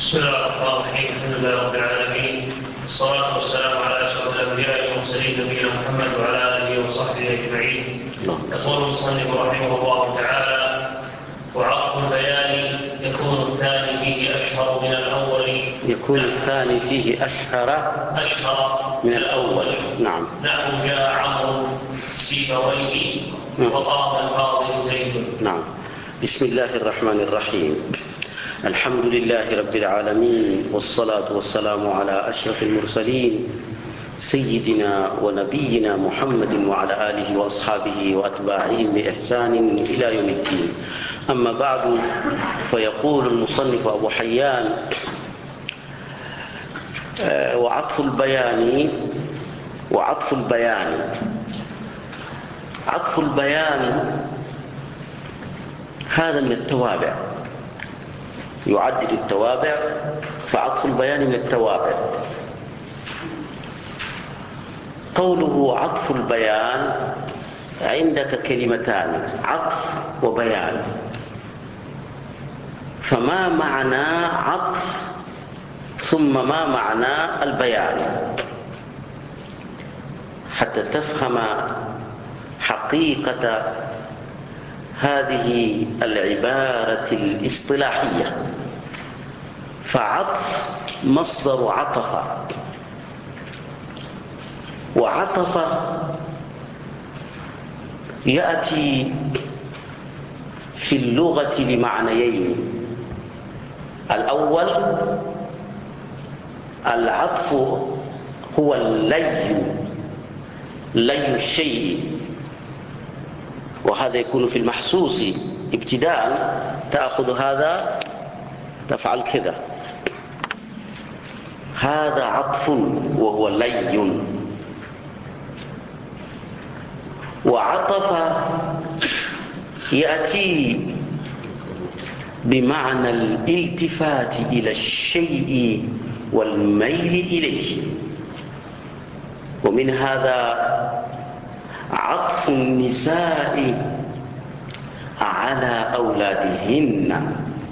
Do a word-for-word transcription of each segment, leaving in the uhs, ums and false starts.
بسم الله الرحمن الرحيم. الحمد لله رب العالمين، والصلاة والسلام على أشرف الأنبياء والمرسلين نبينا محمد وعلى آله وصحبه أجمعين. يقول المصنف رحمه الله تعالى: وعطف البيان يكون الثاني فيه أشهر من الأول. يكون الثاني فيه أشهر أشهر من الأول. نعم. نحو جاء عمرو سيبويه وقام الفاضل زيد. نعم. بسم الله الرحمن الرحيم. الحمد لله رب العالمين، والصلاة والسلام على أشرف المرسلين سيدنا ونبينا محمد وعلى آله وأصحابه وأتباعهم بإحسان إلى يوم الدين. أما بعد، فيقول المصنف أبو حيان: وعطف البيان وعطف البيان عطف البيان هذا من التوابع، يعدد التوابع، فعطف البيان من التوابع. قوله عطف البيان، عندك كلمتان: عطف وبيان. فما معنى عطف ثم ما معنى البيان حتى تفهم حقيقة هذه العبارة الاصطلاحية. فعطف مصدر عطف، وعطف يأتي في اللغة لمعنيين: الأول العطف هو اللي لي الشيء، وهذا يكون في المحسوس ابتداء، تأخذ هذا تفعل كذا، هذا عطف وهو لي. وعطف يأتي بمعنى الالتفات إلى الشيء والميل إليه، ومن هذا عطف النساء على أولادهن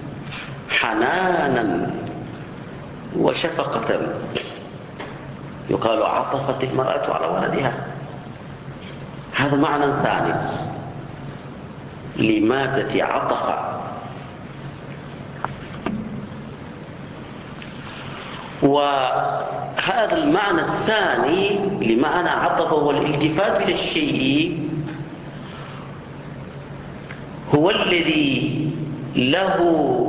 حنانا وشفقة، يقال عطفت المرأة على ولدها. هذا معنى ثاني لمادة عطف. وهذا المعنى الثاني لمعنى عطف هو الالتفات إلى الشيء، هو الذي له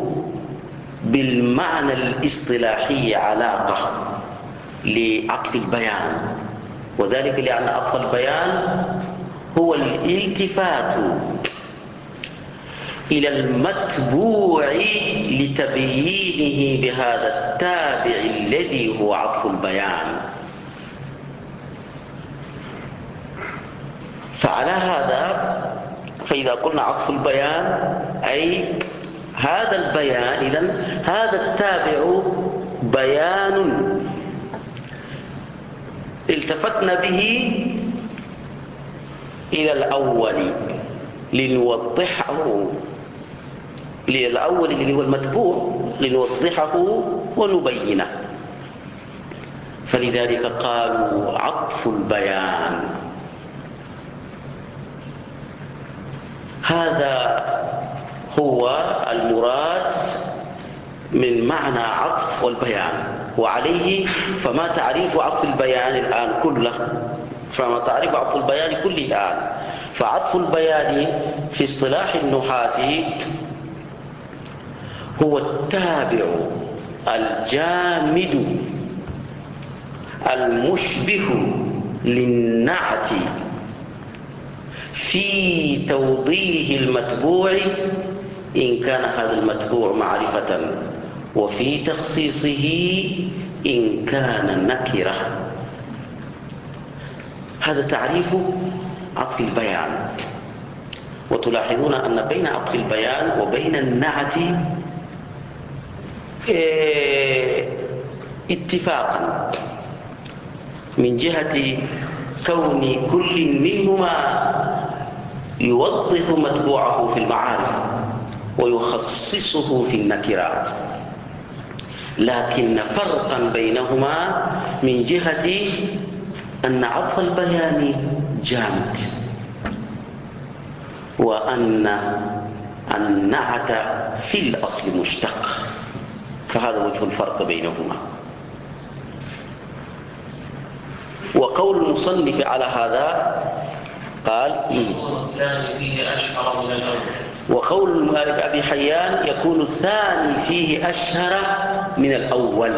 بالمعنى الاصطلاحي علاقة لعطف البيان، وذلك لأن عطف البيان هو الالتفات إلى المتبوع لتبيينه بهذا التابع الذي هو عطف البيان. فعلى هذا، فإذا قلنا عطف البيان أي هذا البيان، إذن هذا التابع بيان التفتنا به إلى الأول لنوضحه، للأول الذي هو المتبوع لنوضحه ونبينه. فلذلك قالوا عطف البيان. هذا هو المراد من معنى عطف والبيان. وعليه فما تعريف عطف البيان الآن كله، فما تعريف عطف البيان كله الآن. فعطف البيان في اصطلاح النحاة هو التابع الجامد المشبه للنعت في توضيح المتبوع إن كان هذا المتبوع معرفة، وفي تخصيصه إن كان نكرة. هذا تعريف عطف البيان. وتلاحظون أن بين عطف البيان وبين النعت اتفاقا من جهة كون كل منهما يوضح متبوعه في المعارف ويخصصه في النكرات. لكن فرقا بينهما من جهة أن عطف البيان جامد، وأن النعت في الأصل مشتق، فهذا وجه الفرق بينهما. وقول المصنف على هذا قال يكون الثاني فيه أشهر من الأول. وقول المؤلف أبي حيان يكون الثاني فيه أشهر من الأول.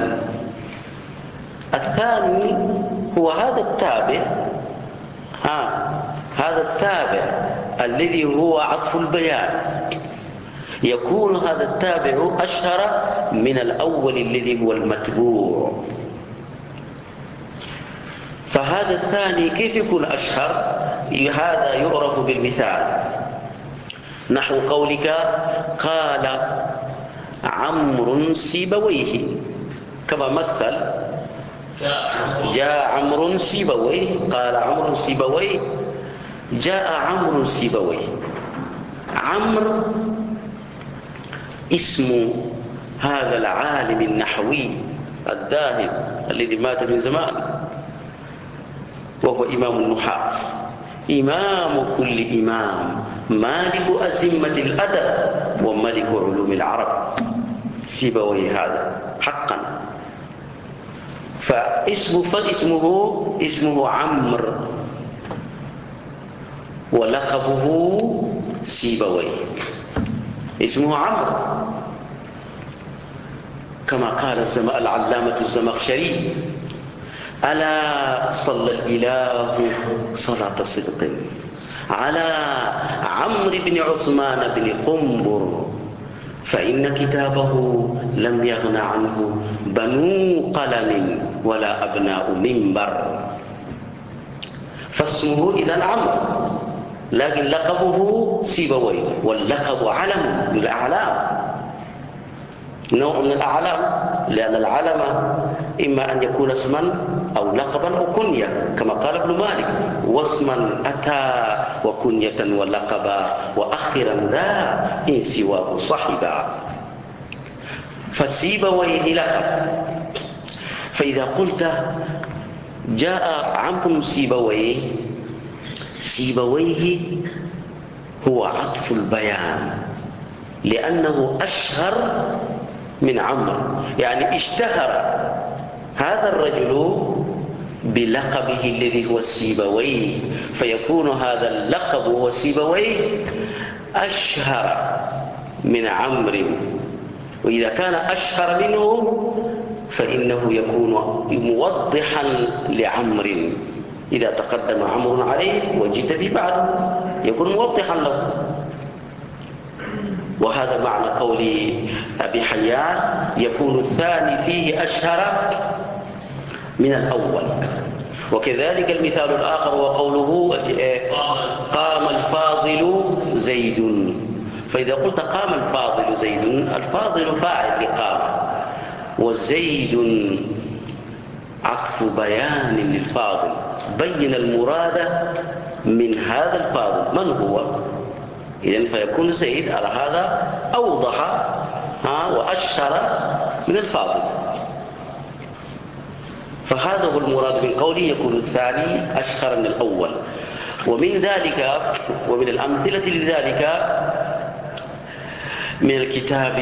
الثاني هو هذا التابع، ها هذا التابع الذي هو عطف البيان، يكون هذا التابع أشهر من الأول الذي هو المتبوع. فهذا الثاني كيف يكون أشهر؟ هذا يعرف بالمثال، نحو قولك قال عمرو سيبويه، كما مثل جاء عمرو سيبويه، قال عمرو سيبويه، جاء عمرو سيبويه. عمرو اسم هذا العالم النحوي الداهر الذي مات من زمان، وهو إمام النحاة، إمام كل إمام، مالك أزمة الأدب وملك علوم العرب، سيبويه هذا حقا. فاسمه فاسمه اسمه عمرو، ولقبه سيبويه، اسمه عمرو، كما قال العلامة الزمخشري ألا صلى الإله صلاة صدق على عمرو بن عثمان بن قنبر، فإن كتابه لم يغن عنه بنو قلم ولا أبناء منبر. فاسمه إذن عمرو، لكن لقبه سيبويه، واللقب علم من الأعلام، نوع من الأعلام، لأن العلم إما أن يكون اسما أو لقبا أو كنية، كما قال ابن مالك واسما أتى وكنية ولقبا وأخرا ذا إن سواه صحبا. فسيبويه لقب. فإذا قلت جاء عمرو سيبويه، سيبويه هو عطف البيان، لأنه أشهر من عمرو، يعني اشتهر هذا الرجل بلقبه الذي هو سيبويه، فيكون هذا اللقب هو سيبويه أشهر من عمرو. وإذا كان أشهر منه فإنه يكون موضحا لعمرو، إذا تقدم عمرو عليه وجئت به بعده يكون موضحا له. وهذا معنى قول أبي حيان يكون الثاني فيه أشهر من الأول. وكذلك المثال الآخر وقوله قام الفاضل زيد. فإذا قلت قام الفاضل زيد، الفاضل فاعل لقام، وزيد عطف بيان للفاضل، بين المراد من هذا الفاضل من هو، إذن فيكون زيد على هذا أوضح ها وأشهر من الفاضل. فهذا هو المراد من قوله يكون الثاني أشهر من الأول. ومن ذلك ومن الأمثلة لذلك من الكتاب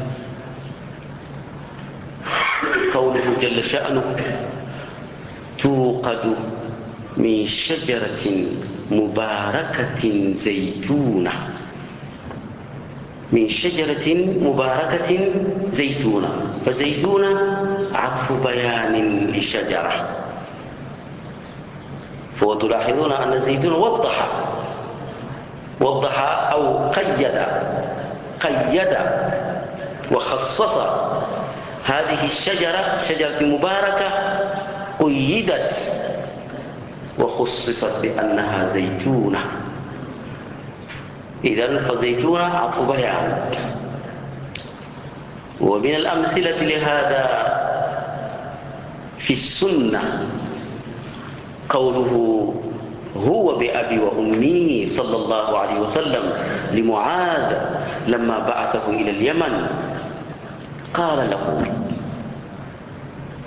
قوله جل شأنه توقد من شجرة مباركة زيتونة، من شجرة مباركة زيتونة، فزيتونة عطف بيان للشجرة. وتلاحظون أن الزيتون وضح وضح أو قيد قيد وخصص هذه الشجرة، شجرة مباركة قيدت وخصصت بأنها زيتونة. إذن فزيتونة عطف بيان. ومن الأمثلة لهذا في السنة قوله هو بأبي وأمي صلى الله عليه وسلم لمعاذ لما بعثه إلى اليمن، قال له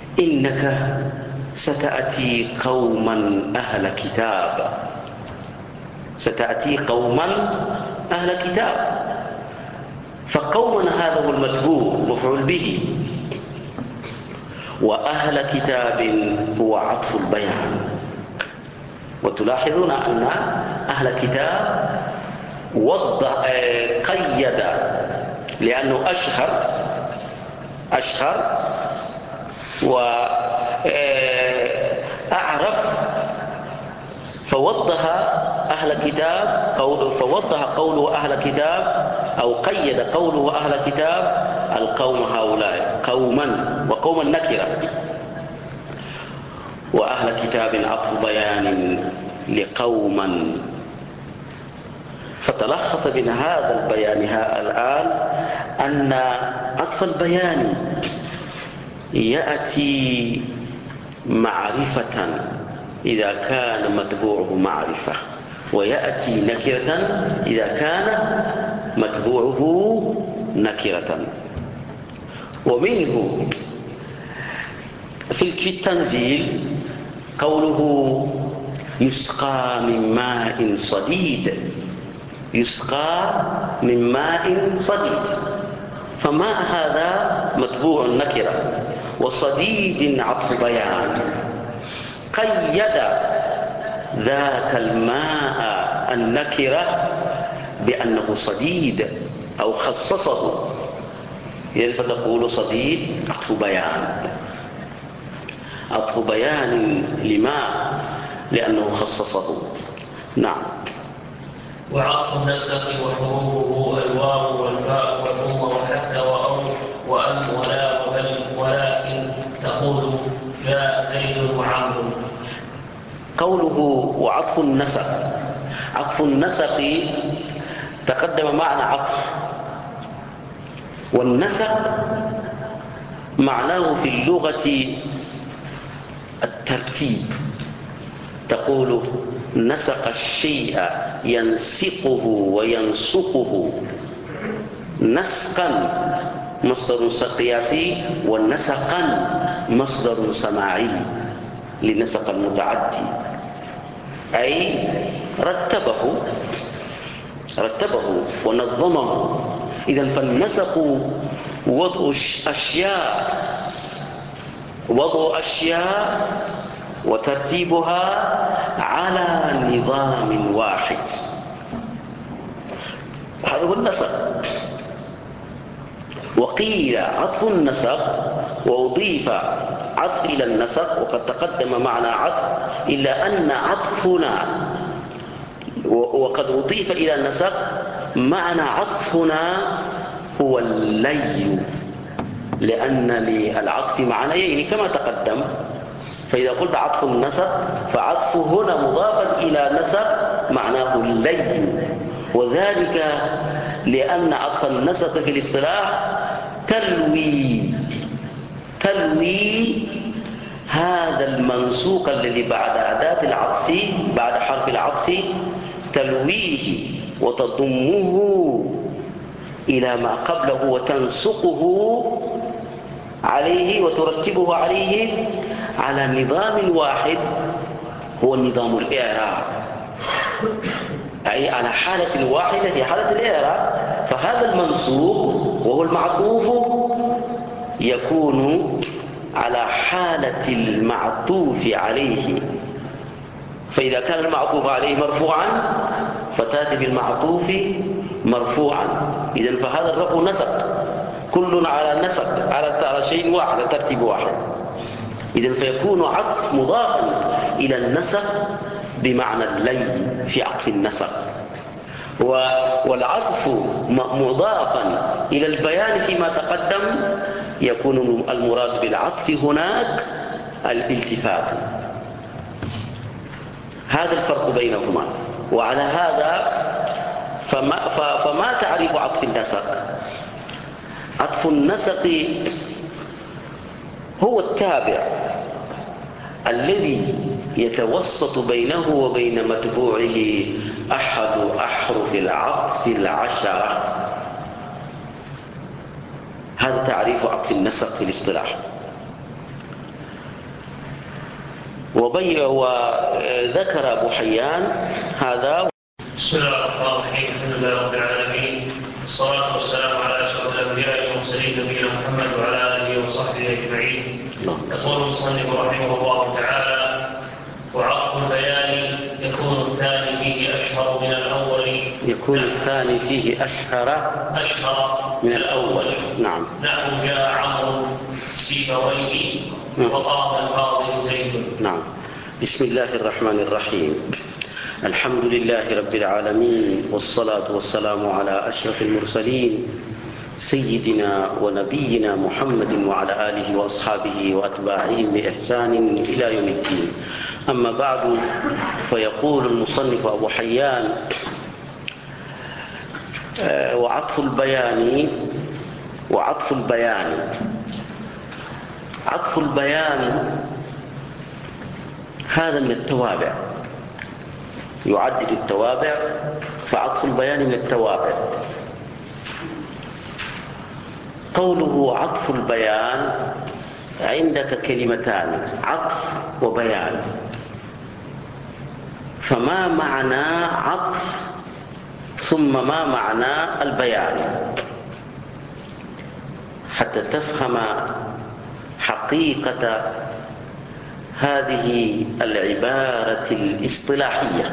إنك ستأتي قوما أهل كتاب، ستأتي قوما أهل كتاب. فقوما هذا هو المتبوع مفعول به، وأهل كتاب هو عطف البيان. وتلاحظون أن أهل كتاب وضع قيد لأنه أشهر أشهر وأعرف، فوضح أهل كتاب فوضح قوله أهل كتاب أو قيد قوله أهل كتاب القوم هؤلاء قوما، وقوما نكرة، وأهل كتاب عطف بيان لقوما. فتلخص من هذا البيان الآن أن عطف البيان يأتي معرفة إذا كان متبوعه معرفة، ويأتي نكرة إذا كان متبوعه نكرة. ومنه في التنزيل قوله يسقى من ماء صديد، يسقى من ماء صديد، فماء هذا متبوع نكرة، وصديد عطف بيان. قيد ذاك الماء النكرة بأنه صديد أو خصصه، فتقول صديد عطف بيان، عطف بيان لماء لأنه خصصه. نعم. وعطف النسق وحروفه الواو والفاء والثم وحتى وأو وأن ولا وبل ولكن تقول جاء زيد وعمرو. قوله وعطف النسق، عطف النسق تقدم معنى عطف، والنسق معناه في اللغة الترتيب. تقول نسق الشيء ينسقه وينسقه، نسقا مصدر قياسي، ونسقا مصدر سماعي لنسق المتعدي، أي رتبه رتبه ونظمه. إذن فالنسق وضع أشياء وضع أشياء وترتيبها على نظام واحد، هذا هو النسق. وقيل عطف النسق وأضيف عطف إلى النسق، وقد تقدم معنى عطف، إلا أن عطفنا وقد أضيف إلى النسق معنى عطفنا هو اللي، لأن للعطف معنيين كما تقدم. فإذا قلت عطف النسق فعطف هنا مضافا إلى نسق معناه اللي، وذلك لأن عطف النسق في الاصطلاح تلوي تلوي هذا المنسوق الذي بعد أداة العطف بعد حرف العطف، تلويه وتضمه إلى ما قبله وتنسقه عليه وترتبه عليه على نظام واحد هو نظام الإعراب، أي على حالة واحدة في حالة الإعراب. فهذا المنسوق وهو المعطوف يكون على حالة المعطوف عليه، فإذا كان المعطوف عليه مرفوعا فتأتي بالمعطوف مرفوعا، إذن فهذا الرفع نسق، كل على نسق على شيء واحد ترتيب واحد، إذن فيكون عطف مضافا إلى النسق بمعنى اللي في عطف النسق، والعطف مضافا إلى البيان فيما تقدم يكون المراد بالعطف هناك الالتفات. هذا الفرق بينهما. وعلى هذا فما, فما تعريف عطف النسق؟ عطف النسق هو التابع الذي يتوسط بينه وبين متبوعه أحد أحرف العطف العشرة. هذا تعريف عطف النسق في الاصطلاح. وبي وذكر أبو حيان هذا. بسم الله الرحمن الرحيم. الحمد لله رب العالمين، الصلاة والسلام على أشرف الأنبياء والمرسلين نبينا محمد وعلى آله وصحبه أجمعين. يقول المصنف رحمه الله تعالى: وعطف البيان يكون الثاني فيه أشهر من الأول. يكون الثاني فيه أشهر أشهر من الأول. نعم. نحو جاء عمرو سيبويه وقام الفاضل زيد. نعم. بسم الله الرحمن الرحيم. الحمد لله رب العالمين، والصلاة والسلام على أشرف المرسلين سيدنا ونبينا محمد وعلى آله وأصحابه وأتباعهم بإحسان إلى يوم الدين. أما بعد، فيقول المصنف أبو حيان: وعطف البيان وعطف البيان عطف البيان هذا من التوابع، يعدد التوابع، فعطف البيان من التوابع. قوله عطف البيان، عندك كلمتان: عطف وبيان. فما معنى عطف ثم ما معنى البيان حتى تفهم حقيقة هذه العبارة الاصطلاحية.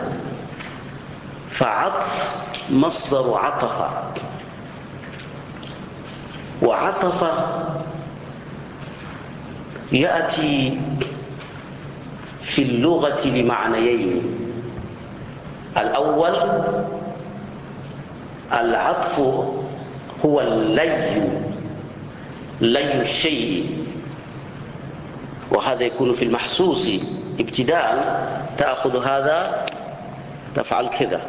فعطف مصدر عطف، وعطف يأتي في اللغة لمعنيين: الأول العطف هو اللي لي الشيء، وهذا يكون في المحسوس ابتداء، تأخذ هذا تفعل كذا،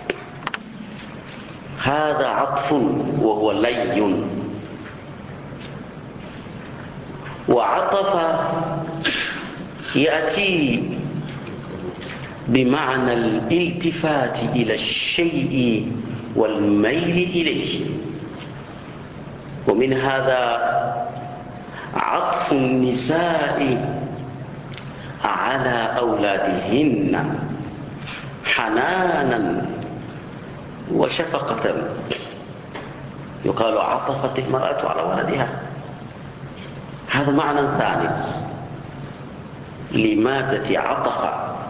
هذا عطف وهو لي. وعطف يأتي بمعنى الالتفات إلى الشيء والميل إليه، ومن هذا عطف النساء على أولادهن حنانا وشفقة، يقال عطفت المرأة على ولدها. هذا معنى ثاني لمادة عطف.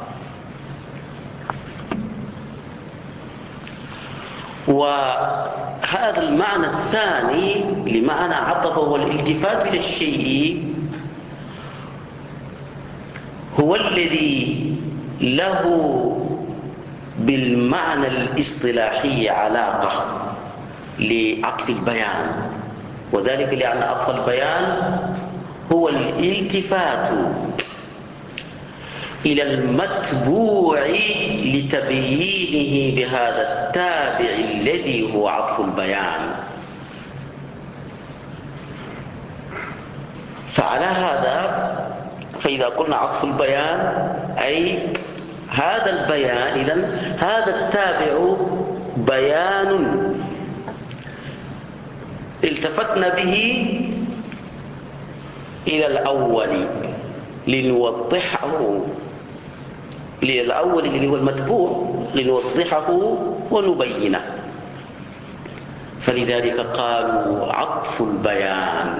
وهذا المعنى الثاني لمعنى عطف هو الالتفات إلى الشيء، هو الذي له بالمعنى الاصطلاحي علاقة لعطف البيان، وذلك لأن عطف البيان هو الالتفات إلى المتبوع لتبيينه بهذا التابع الذي هو عطف البيان. فعلى هذا، فإذا قلنا عطف البيان أي هذا البيان، إذن هذا التابع بيان التفتنا به إلى الأول لنوضحه، للأول اللي هو المتبوع لنوضحه ونبينه. فلذلك قالوا عطف البيان.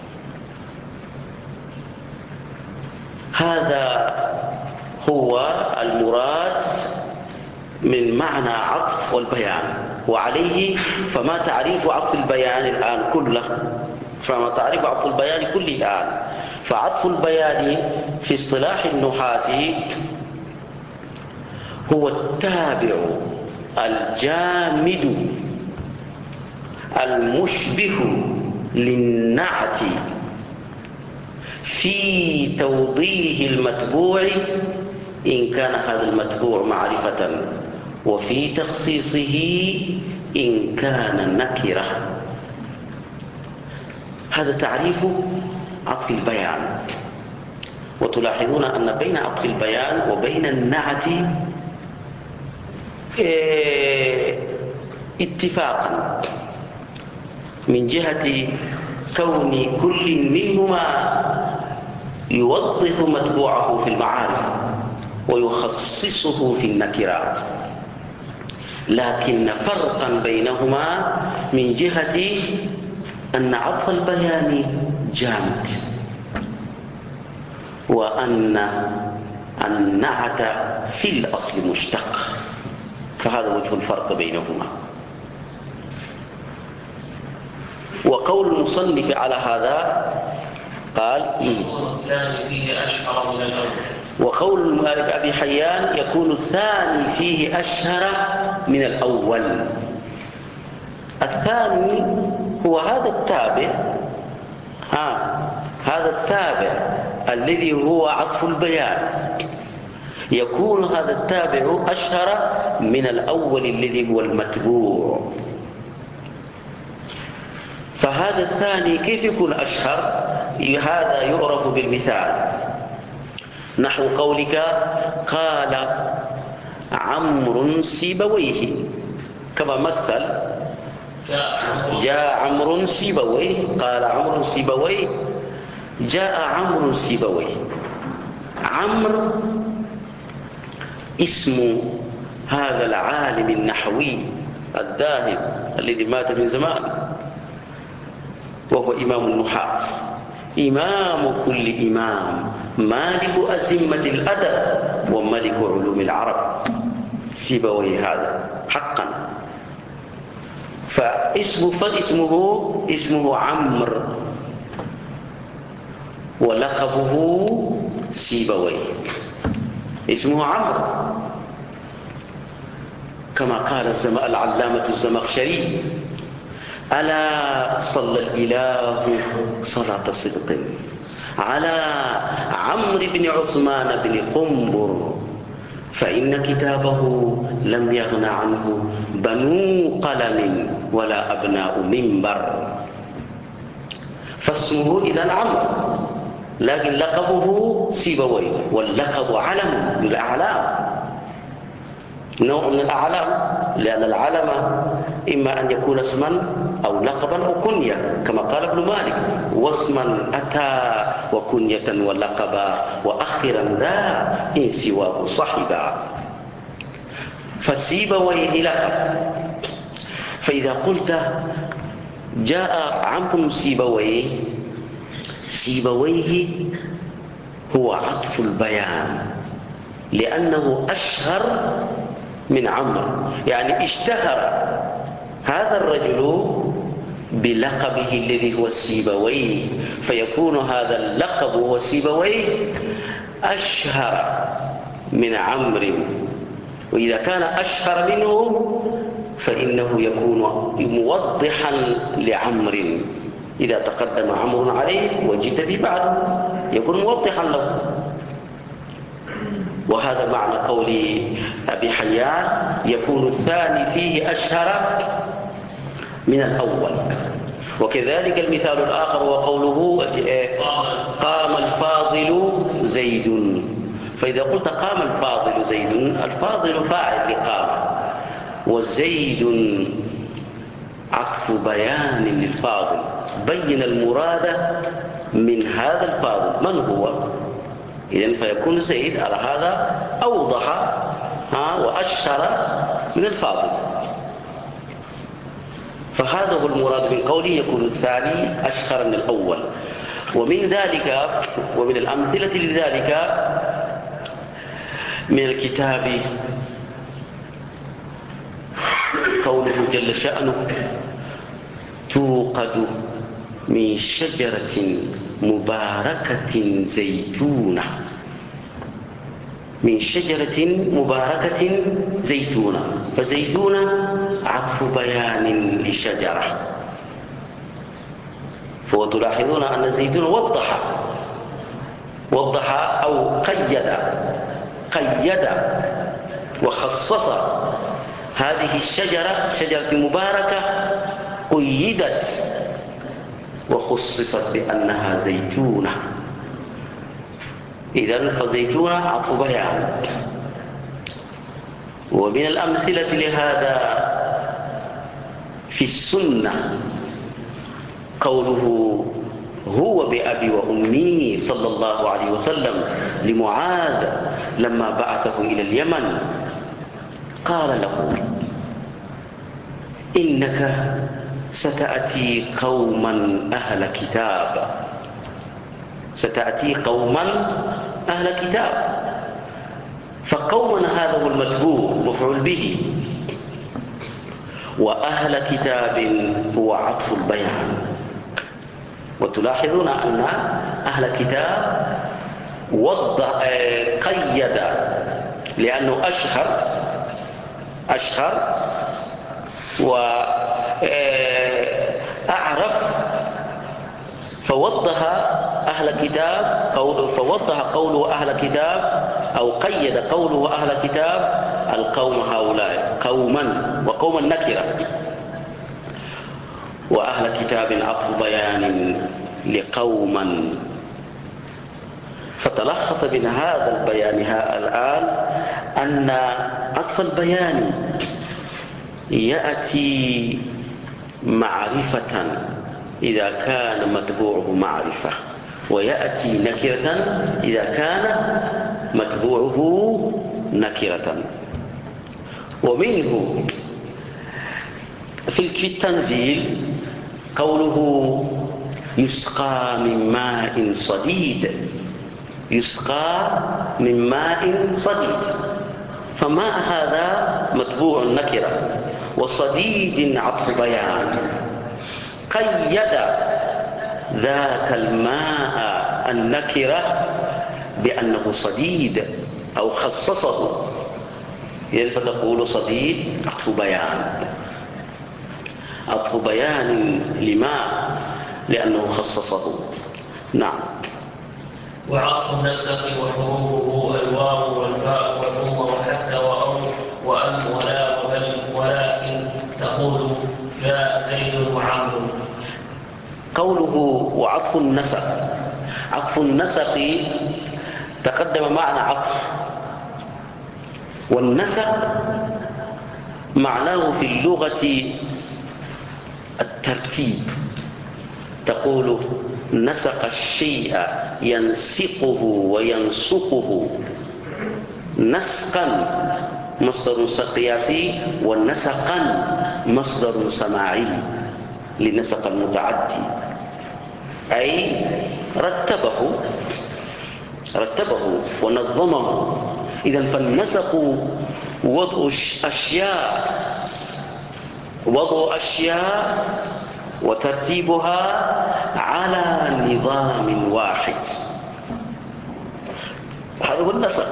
هذا هو المراد من معنى عطف والبيان. وعليه فما تعريف عطف البيان الآن كله، فما تعريف عطف البيان كله الآن. فعطف البيان في اصطلاح النحاة هو التابع الجامد المشبه للنعت في توضيح المتبوع إن كان هذا المتبوع معرفة، وفي تخصيصه إن كان نكرة. هذا تعريف عطف البيان. وتلاحظون أن بين عطف البيان وبين النعت اتفاقا من جهة كون كل منهما يوضح متبوعه في المعارف ويخصصه في النكرات، لكن فرقا بينهما من جهة أن عطف البيان جامد، وأن النعت في الأصل مشتق، فهذا وجه الفرق بينهما. وقول المصنف على هذا قال الثاني فيه أشهر من الأول. وقول أبي حيان يكون الثاني فيه أشهر من الأول. الثاني هو هذا التابع، ها هذا التابع الذي هو عطف البيان، يكون هذا التابع أشهر من الأول الذي هو المتبوع. فهذا الثاني كيف يكون أشهر؟ هذا يعرف بالمثال، نحو قولك قال عمرو سيبويه، كما مثل جاء عمرو سيبويه، قال عمرو سيبويه، جاء عمرو سيبويه. عمرو اسم هذا العالم النحوي الذاهب الذي مات من زمان، وهو إمام النحاة، إمام كل إمام، مالك أزمة الأدب وملك علوم العرب، سيبويه هذا حقا. فاسمه فاسمه اسمه عمرو ولقبه سيبويه، اسمه عمرو، كما قال العلامة الزمخشري ألا صلى الإله صلاة صدق على عمرو بن عثمان بن قنبر، فإن كتابه لم يغن عنه بنو قلم ولا أبناء منبر. فاسمه إذن عمرو، لكن لقبه سيبويه، واللقب علم من الأعلام، نوع من الأعلام، لأن العلم إما أن يكون اسما أو لقبا أو كنية، كما قال ابن مالك واسما أتى وكنية ولقبا وأخرا ذا إن سواه صحبا. فسيبويه لقب. فإذا قلت جاء عمرو سيبويه، سيبويه هو عطف البيان، لأنه أشهر من عمرو، يعني اشتهر هذا الرجل بلقبه الذي هو سيبويه، فيكون هذا اللقب هو سيبويه أشهر من عمرو. وإذا كان أشهر منه فإنه يكون موضحا لعمرو، إذا تقدم عمرو عليه وجئت به بعده يكون موضحا له. وهذا معنى قول أبي حيان يكون الثاني فيه أشهر من الأول. وكذلك المثال الآخر هو قوله قام الفاضل زيد. فإذا قلت قام الفاضل زيد، الفاضل فاعل لقام، وزيد عطف بيان للفاضل، بين المراد من هذا الفاضل من هو، إذن فيكون زيد على هذا أوضح ها وأشهر من الفاضل. فهذا هو المراد من قوله يكون الثاني أشهر من الأول. ومن ذلك ومن الأمثلة لذلك من الكتاب قوله جل شأنه توقد من شجرة مباركة زيتونة، من شجرة مباركة زيتونة، فزيتونة عطف بيان لشجرة. فتلاحظون أن الزيتون وضح وضح أو قيد قيد وخصص هذه الشجرة، شجرة مباركة قيدت وخصصت بأنها زيتونة. إذن فزيتونة عطف بيان. ومن الأمثلة لهذا في السنة قوله هو بأبي وأمي صلى الله عليه وسلم لمعاذ لما بعثه إلى اليمن، قال له: إنك ستأتي قوما أهل كتاب، ستأتي قوما أهل كتاب. فقوما هذا هو المتبوع مفعول به، وأهل كتاب هو عطف البيان. وتلاحظون أن أهل كتاب وضع قيد لأنه أشهر أشهر وأعرف، فوضح أهل كتاب فوضح قوله أهل كتاب أو قيد قوله أهل كتاب القوم هؤلاء قوما، وقوما نكرة، وأهل كتاب عطف بيان لقوما. فتلخص من هذا البيان الآن أن عطف البيان يأتي معرفة إذا كان متبوعه معرفة، ويأتي نكرة إذا كان متبوعه نكرة. ومنه في التنزيل قوله يسقى من ماء صديد، يسقى من ماء صديد، فماء هذا متبوع نكرة، وصديد عطف بيان. قيد ذاك الماء النكرة بأنه صديد أو خصصه، فتقول صديد عطف بيان، عطف بيان لماء لأنه خصصه. نعم. وعطف النسق وحروفه الواو والفاء وثم وحتى وأو وأم ولا وبل ولكن تقول جاء زيد وعمرو. قوله وعطف النسق، عطف النسق تقدم معنى عطف، والنسق معناه في اللغة الترتيب. تقول نسق الشيء ينسقه وينسقه، نسقا مصدر قياسي، والنسقا مصدر سماعي لنسق المتعدي، أي رتبه رتبه ونظمه. إذن فالنسق وضع أشياء وضع أشياء وترتيبها على نظام واحد، هذا هو النسق.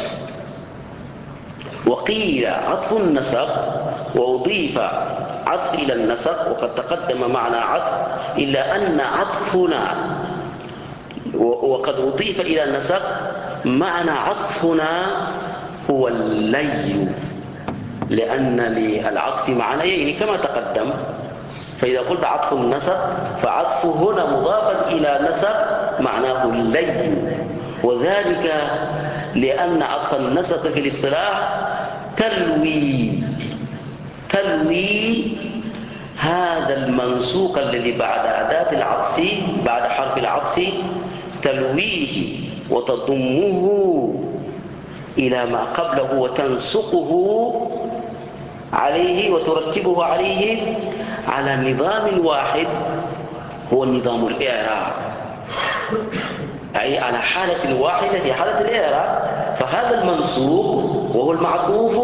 وقيل عطف النسق وأضيف عطف إلى النسق، وقد تقدم معنى عطف، إلا أن عطفنا وقد أضيف إلى النسق معنى عطفنا هو اللي، لأن للعطف معنيين كما تقدم. فإذا قلت عطف النسق فعطف هنا مضافا إلى نسق معناه اللي، وذلك لأن عطف النسق في الاصطلاح تلوي تلوي هذا المنسوق الذي بعد أداة العطف بعد حرف العطف، تلويه وتضمه إلى ما قبله وتنسقه عليه وترتبه عليه على نظام واحد هو النظام الإعراب، أي على حالة واحدة هي حالة الإعراب. فهذا المنسوق وهو المعطوف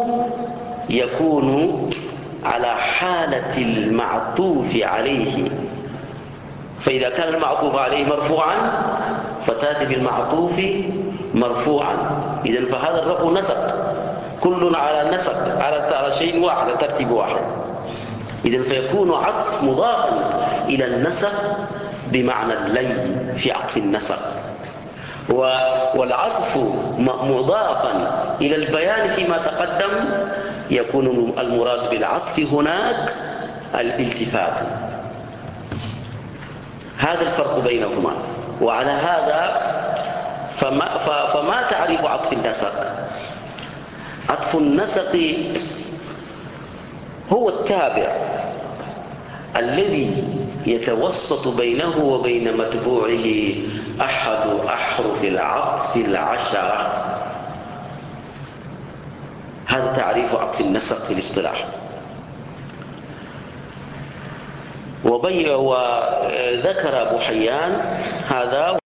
يكون على حالة المعطوف عليه، فإذا كان المعطوف عليه مرفوعا فتأتي بالمعطوف مرفوعا، إذن فهذا الرفع نسق، كل على نسق على شيء واحد ترتيب واحد، إذن فيكون عطف مضافا إلى النسق بمعنى اللي في عطف النسق، والعطف مضافا إلى البيان فيما تقدم يكون المراد بالعطف هناك الالتفات. هذا الفرق بينهما. وعلى هذا فما, فما تعريف عطف النسق؟ عطف النسق هو التابع الذي يتوسط بينه وبين متبوعه أحد أحرف العطف العشرة. هذا تعريف عطف النسق في الاصطلاح. وذكر أبو حيان هذا